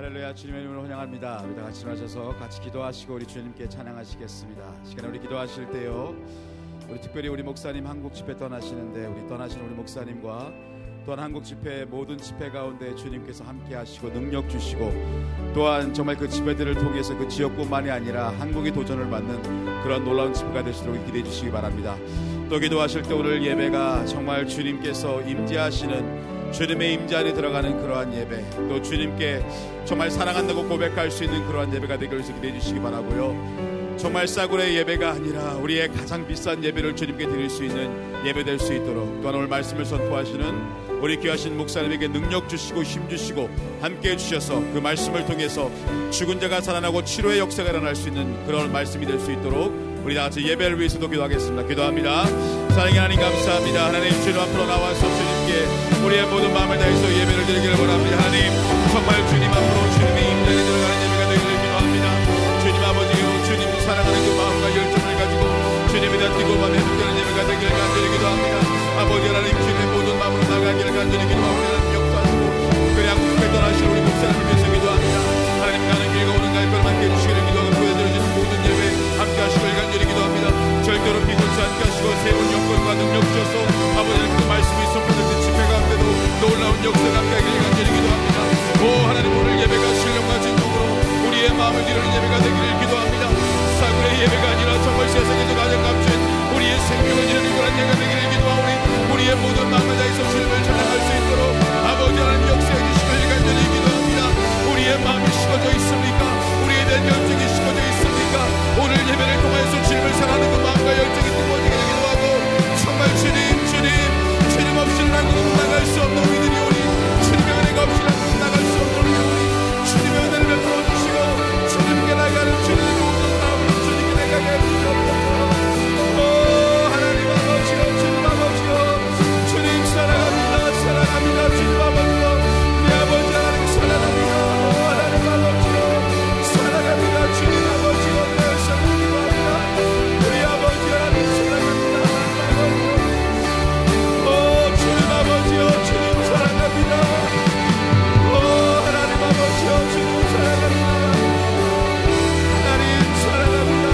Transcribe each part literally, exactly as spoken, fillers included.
할렐루야, 주님의 이름을 환영합니다. 우리 다 같이 일어나셔서 같이 기도하시고 우리 주님께 찬양하시겠습니다. 시간에 우리 기도하실 때요, 우리 특별히 우리 목사님 한국 집회 떠나시는데 우리 떠나시는 우리 목사님과 또한 한국 집회 모든 집회 가운데 주님께서 함께 하시고 능력 주시고 또한 정말 그 집회들을 통해서 그 지역뿐만이 아니라 한국이 도전을 받는 그런 놀라운 집회가 되시도록 기대해 주시기 바랍니다. 또 기도하실 때 오늘 예배가 정말 주님께서 임재하시는 주님의 임재 안에 들어가는 그러한 예배, 또 주님께 정말 사랑한다고 고백할 수 있는 그러한 예배가 되기를 기대해 주시기 바라고요. 정말 싸구려의 예배가 아니라 우리의 가장 비싼 예배를 주님께 드릴 수 있는 예배 될 수 있도록, 또한 오늘 말씀을 선포하시는 우리 귀하신 목사님에게 능력 주시고 힘 주시고 함께 해주셔서 그 말씀을 통해서 죽은 자가 살아나고 치료의 역사가 일어날 수 있는 그런 말씀이 될 수 있도록 우리 다같이 예배를 위해서도 기도하겠습니다. 기도합니다. 사랑의 하나님 감사합니다. 하나님, 주님 앞으로 나와서 주님께 우리의 모든 마음을 다해서 예배를 드리기를 원합니다. 하나님, 정말 주님 앞으로 주님의 임재에 들어가는 예배가 되기를 기도합니다. 주님 아버지요, 주님 사랑하는 그 마음과 열정을 가지고 주님이 다 뜨거운 마음에 회복되는 예배가 되기를 간절히 기도합니다. 아버지 하나님, 주님의 모든 마음으로 나가기를 간절히 기도하고 하나님 역사하시고 특별히 한국에 떠나신 우리 목사님 위해서 기도합니다. 하나님, 가는 길과 오는 갈걸 함께 해주시기를 기도하고 보여드려지는 모든 예배 함께 하시길 간절히 기도합니다. 절대로 비고치 않게 하시고 새로운 영권과 능력 주셔서 아버지 그 말씀이 선포된 그 집회 가운데도 놀라운 역사가 함께 하기를 간절히 기도합니다. 오 하나님, 오늘 예배가 신령과 진정으로 우리의 마음을 기르는 예배가 되기를 기도합니다. 사구의 예배가 아니라 정말 세상에서 가장 값진 우리의 생명을 기르는 그런 예배가 되기를 기도하오니 우리의 모든 마음을 다해서 주님을 찬양할 수 있도록 아버지 하나님 역사해 주시길 간절히 기도합니다. 우리의 마음이 식어져 있습니까? 우리에 대한 열정이 식어져 있습니까? 오늘 예배를 통해서 주님을 사랑하는 그 마음과 열정이 뜨거워지게 기도하고 정말 주님 주님 주님 없이는 한국은 나갈 수 없는 우리들이 오니 주님의 은혜가 없이는 한국은 나갈 수 없는 우리들이 오니 주님의 은혜를 베풀어 주시고 주님께 나가는 주님의 모든 마음으로 주님께 나가게 해주시옵소서. 오 하나님 아버지요, 주님 아버지요, 주님 사랑합니다. 사랑합니다. 주님 아버지요, 우리 아버지 하나님 사랑합니다. 오 하나님 아버지요, 사랑합니다. 주님 아버지요, 내 사랑합니다. 우리 아버지 하나님 사랑합니다. 오 주님 아버지요, 주님 사랑합니다. 오 하나님 아버지요, 주님 사랑합니다. 하나님 사랑합니다.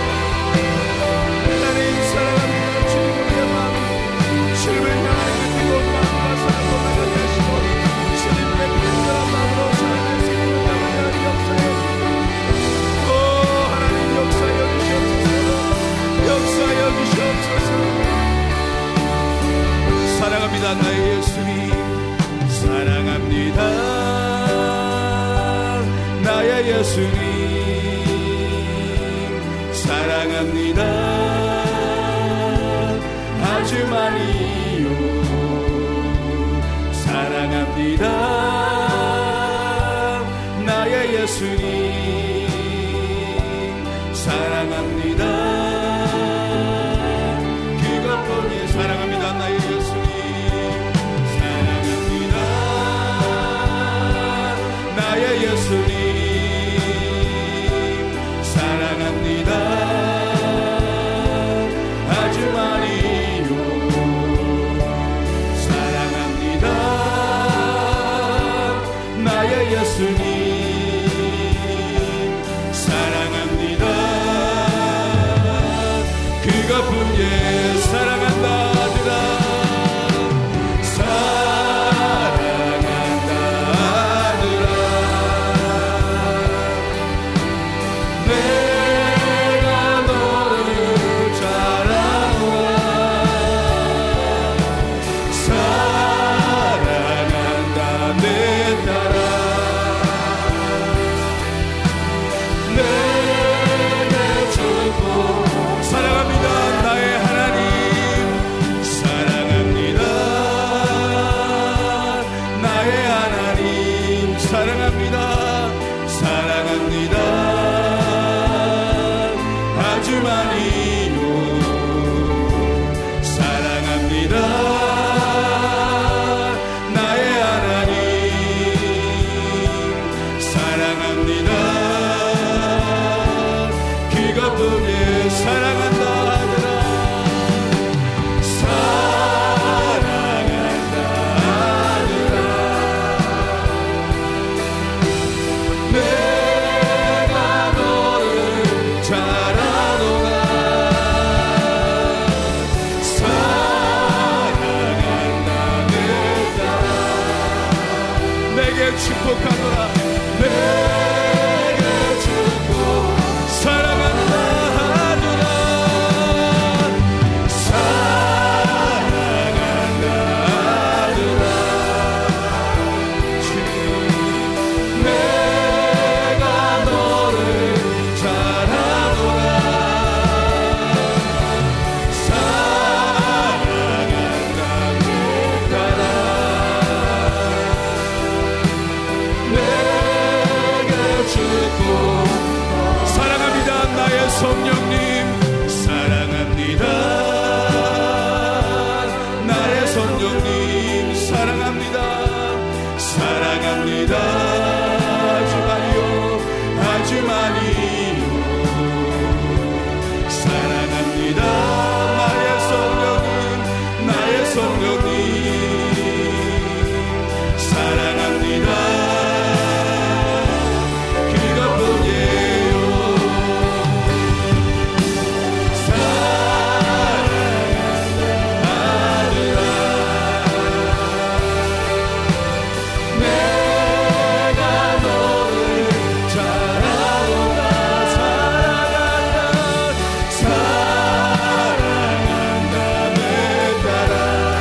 하나님 사랑합니다. 주님 우리의 마음 주님을 향하는 그 뜨거운 마음과 사랑으로 나가게 하시고 주님의 간절한 마음으로 사랑할 수 있는 나가게 하는 역사에 오 하나님 역사여 주시옵소서. 역사여 주시옵소서. 사랑합니다. 나의 예수님 사랑합니다. 나의 예수님 사랑합니다. 아주 많이요 사랑합니다. 나의 예수님 사랑합니다. 그것뿐이 사랑합니다. 나의 예수님 사랑합니다. 나의 예수님 사랑합니다. 아주 많이요 사랑합니다. 나의 예수님 사랑합니다. 그것뿐이 사랑한다 아들아 사랑한다 아들아 내가 너를 잘 알아 사랑한다 내 딸아 내내 주고 사랑합니다. 나의 하나님 사랑합니다. 나의 하나님 사랑합니다. 사랑합니다. 아주 많이요 사랑합니다. 나의 하나님 사랑합니다. 그것뿐이 사랑한다 아들아 사랑한다 아들아 내게 축복하노라. 내게 축복 사랑한다 하노라. 사랑한다 하노라. 주님 내가 너를 잘하노라. 사랑한다 따라 내게 축복 사랑합니다. 나의 성령님 사랑합니다. 나의 성령님 사랑합니다. 사랑합니다. 아주 많이요 아주 많이요 사랑합니다. 나의 성령님 나의 성령님 사랑합니다. 그것뿐이에요. 사랑한다 하느라 내가 너를 잘하노라. 사랑한다 사랑한다 내 따라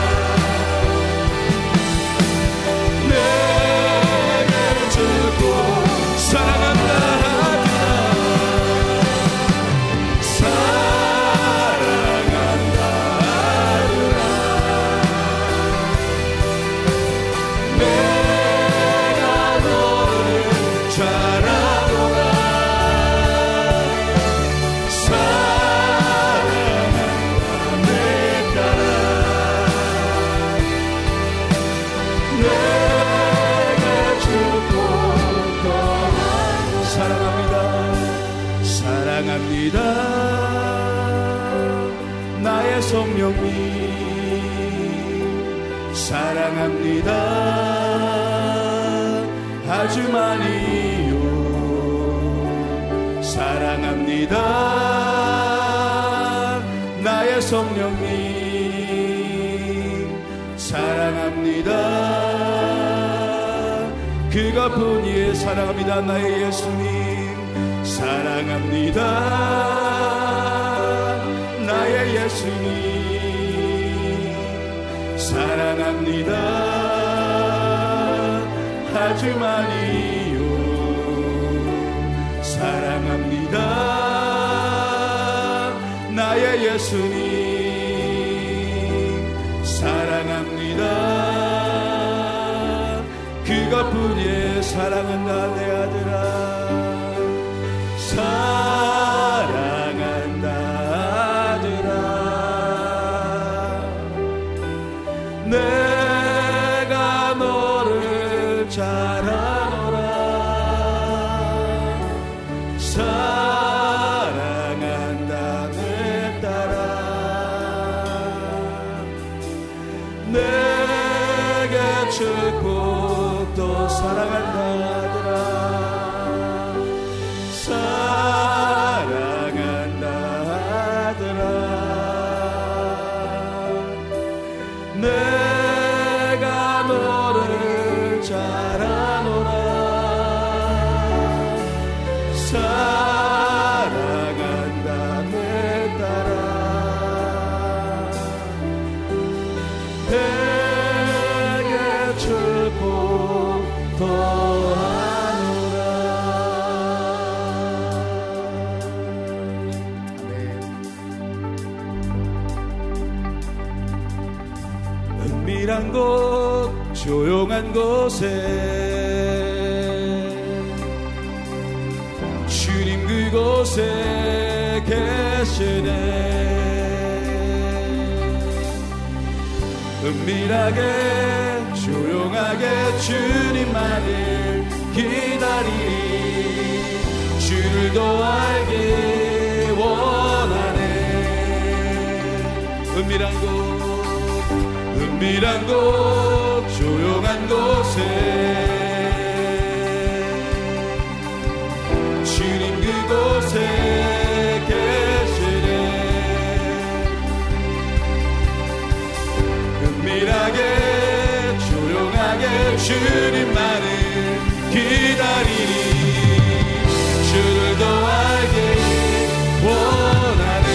내게 주고 사랑한다 하느라 사랑한다 하느라 내가 너를 잘하노라. 사랑한다 내 따라 내게 주고 사랑합니다. 사랑합니다. 나의 성령님 사랑합니다. 아주 많이요 사랑합니다. 나의 성령님 사랑합니다. 그것뿐이에요. 사랑합니다. 나의 예수님 사랑합니다. 나의 예수님 사랑합니다. 아주 많이요 사랑합니다. 나의 예수님 사랑합니다. 그것뿐이에요. 사랑한다 내 아들아 사랑한다 아들아 내가 너를 잘하노라. 사랑한다 내 따라 내게 축복도 사랑한다 아들아 사랑한다 아들아 내가 너를 잘하노라. 사랑한다 내 따라 내게 축복도 하노라. 은밀한 곳 조용한 곳에 주님 그곳에 계시네. 은밀하게 조용하게 주님만을 기다리니 주를 더 알게 원하네. 은밀한 곳 은밀한 곳 조용한 곳에 주님 그곳에 계시네. 은밀하게 조용하게 주님만을 기다리니 주를 더 알기 원하네.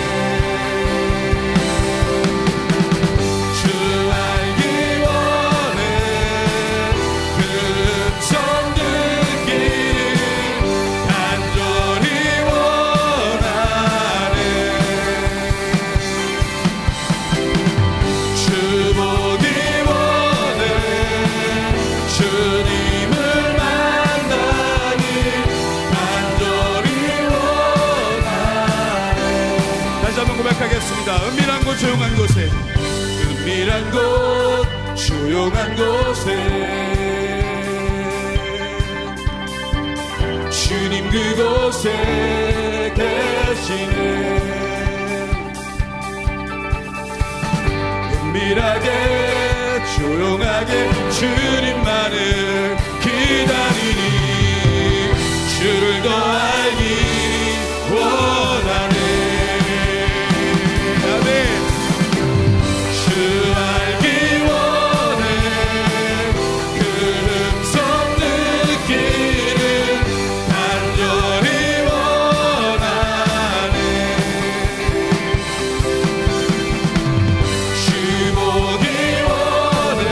주 알기 원해. 그 음성 듣기를 간절히 원하네. 주 보기 원해. 주님을 만나기 간절히 원하네. 다시 한번 고백하겠습니다. 은밀한 곳 조용한 곳에, 은밀한 곳 조용한 곳에 주님 그곳에 계시네. 은밀하게 조용하게 주님만을 기다리니 주를 더 알기 원하네. 아멘. 주 알기 원해. 그 음성 듣기를 간절히 원하네. 주 보기 원해.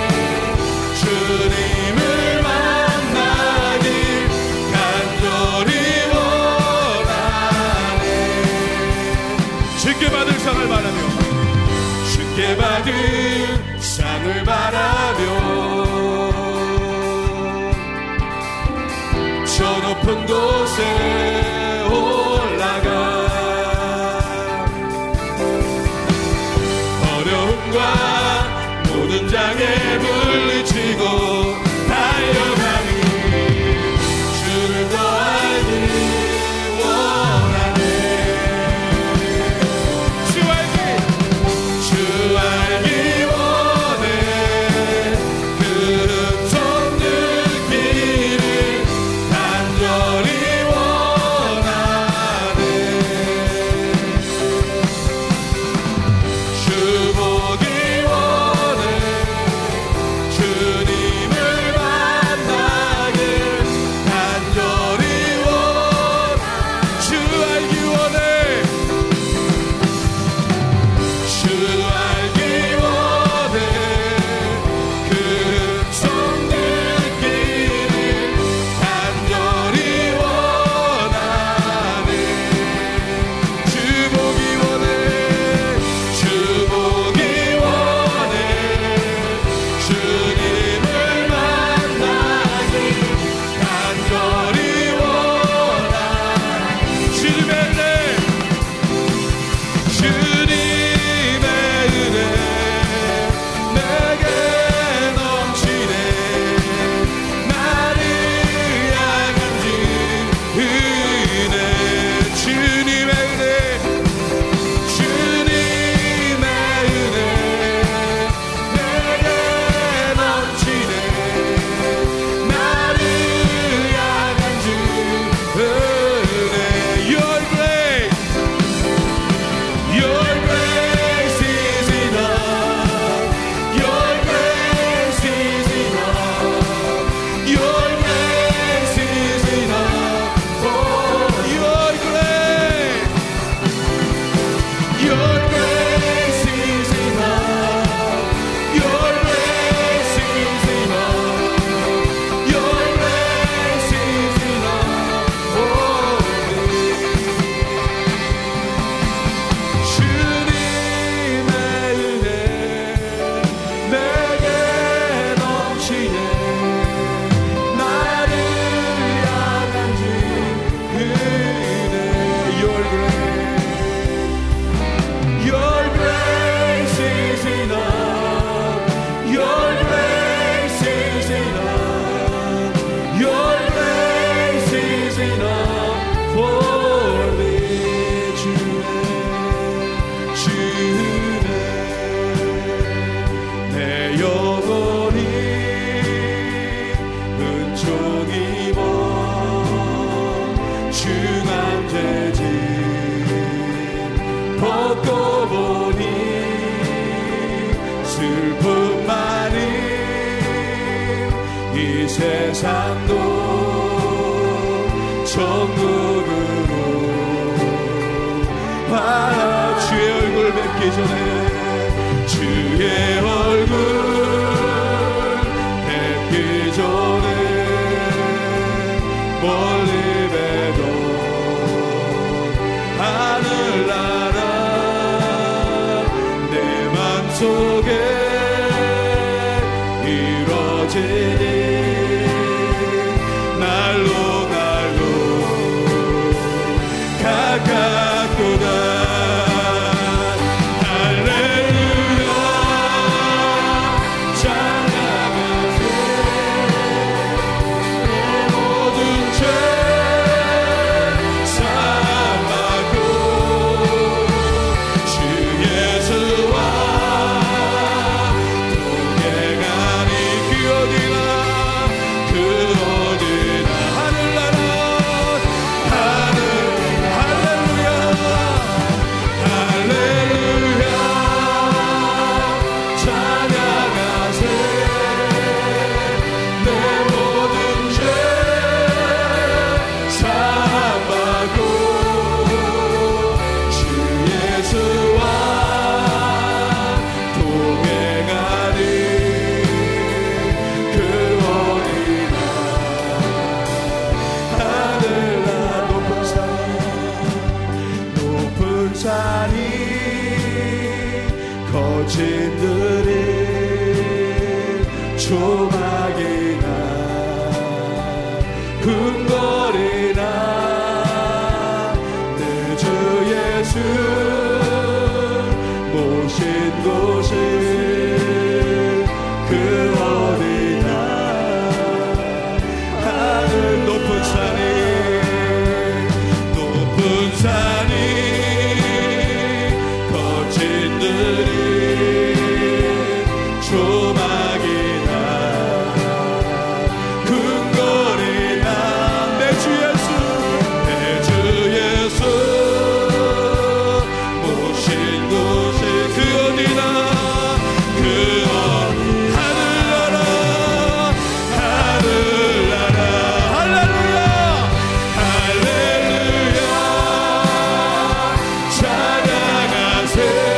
주님을 만나길 간절히 원하네. 주께 받을 상을 바라며, 주께 받을 상을 바라며 저 높은 곳에 올라가 어려움과 모든 장애 물리치고 달려가니 주를 더 알기 원하네. 주 알기 주 알기 원해. 그 음성 듣기를 간절히 이 세상도 천국으로 아, 주의 얼굴 뵙기 전에 주의 얼굴 뵙기 전에 멀리 뵈던 하늘나라 내 맘속에 이루어지니 날로 날로 가깝구나. 조막이나 궁궐이나 내 주 예수 모신 곳이 그 어디나 하늘 높은 산이 높은 산이 거친 들이 조막이나 근거리나 내 주 예수 내 주 예수 모신 곳이 그 어디나 그 어디 하늘나라 하늘나라 할렐루야 할렐루야 찬양하세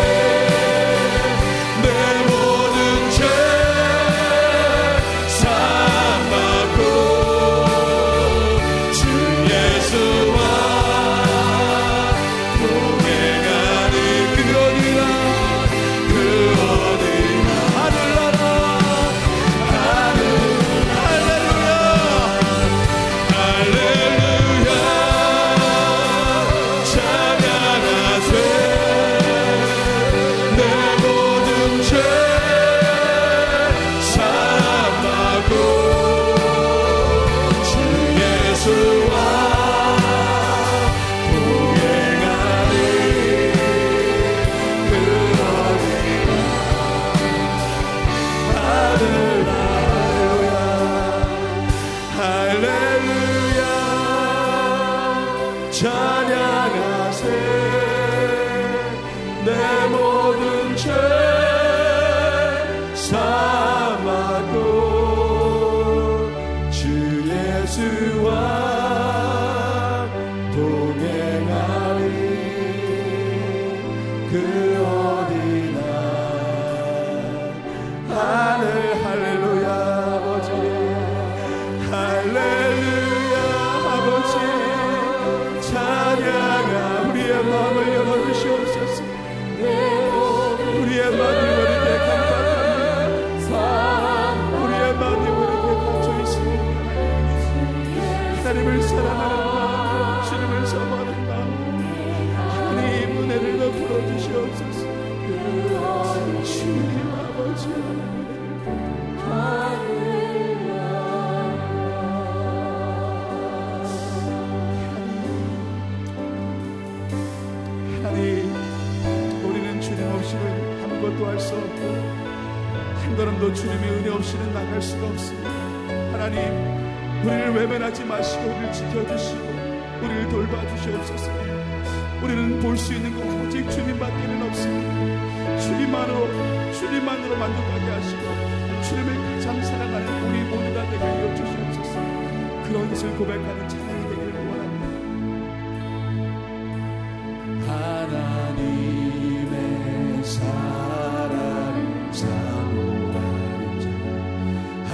하나님을 사랑하는 마음, 주님을 사모하는 마음, 하나님 은혜를 베풀어 주시옵소서. 주님 아버지 하나님, 우리는 주님 없이는 아무것도 할 수 없고 한 걸음도 주님의 은혜 없이는 나갈 수가 없습니다. 하나님, 우리를 외면하지 마시고 우리를 지켜주시고 우리를 돌봐주시옵소서. 우리는 볼 수 있는 것 오직 주님밖에는 없습니다. 주님만으로, 주님만으로 만족하게 하시고 주님을 가장 사랑하는 우리 모두가 되게 그것을 고백하는 찬양이 되기를 원합니다. 하나님의 사랑을 사모하는 자,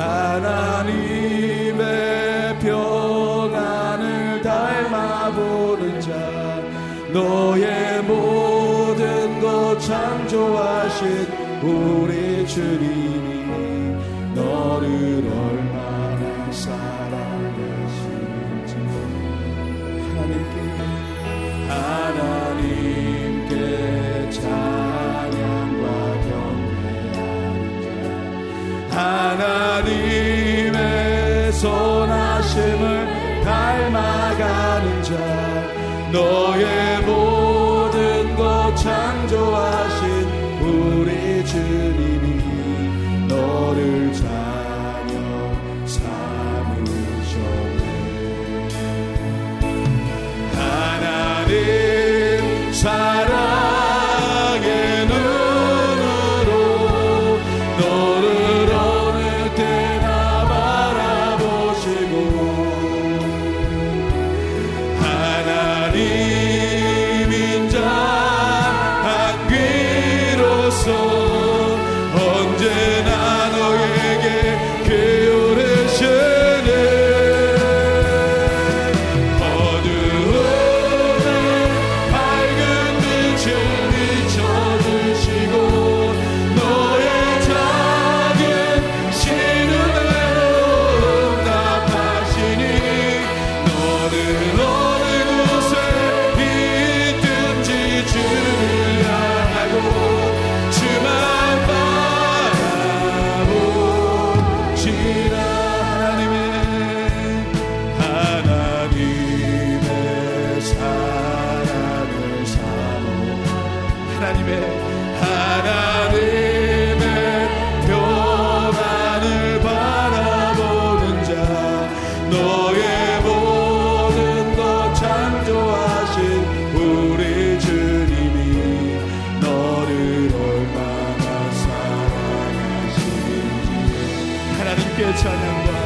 하나님의 평안을 닮아보는 자, 너의 모든 것 창조하신 우리 주님이 너를 얼마나 사랑하시는지 하나님께 하나님께 찬양과 경배하는 자, 하나님의 선하심을 닮아가는 자, 너의 모든 것 창조하신 우리 주님이 너를 자녀 삼으셨네. 하나님 사랑의 눈으로 너를 어느 때나 바라보시고 하나님인 자 한 귀로서 언제나 너에게 기울으시네. 어두움에 밝은 빛을 비춰주시고 너의 작은 신음으로 응답하시니 너는 어느 곳에 있든지 주를 향하고 주만 바라보시라. 하나님의 하나님의 사랑을 사모 하나님의 하나님의 평안을 바라보는 자, 너의 모든 것 창조하신 우리 주님이 너를 얼마나 사랑하시는지 하나님께 찬양과